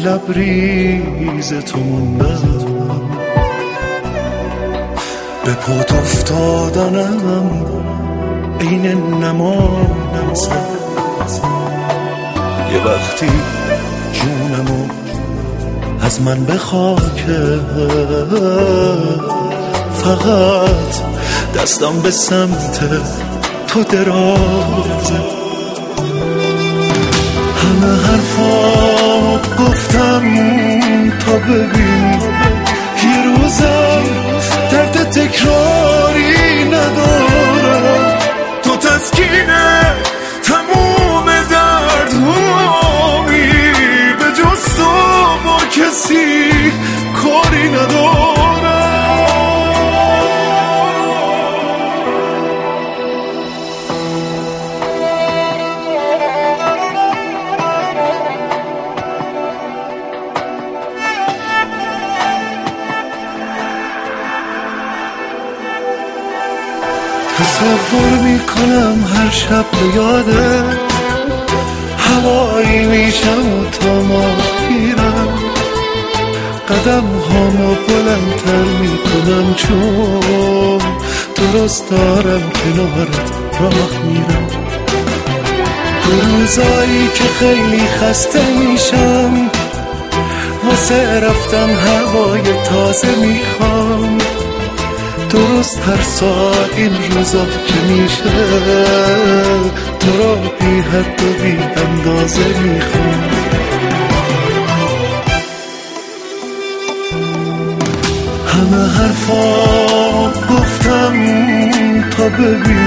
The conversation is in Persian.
لبریز تو موندم، به پات افتادنم این نماز. یه وقتی جونمو از من به خاکه، فقط دستم به سمت تو درازه. همه حرفا گفتم تا ببین یه روزم درد تکراری ندارم. تو تسکینه تموم دردهامی، به جز تو با کسی کاری ندارم. تصور میکنم هر شب به یادت هوایی میشم و تا ما میرم، قدم هامو بلندتر میکنم چون درست دارم کنارت راه میرم. تو روزایی که خیلی خسته میشم واسه رفتن هوای تازه میخوام، درست هر ساعت این روزا که میشه تو را بی حد و بی اندازه میخوام. همه حرفا گفتم تا ببین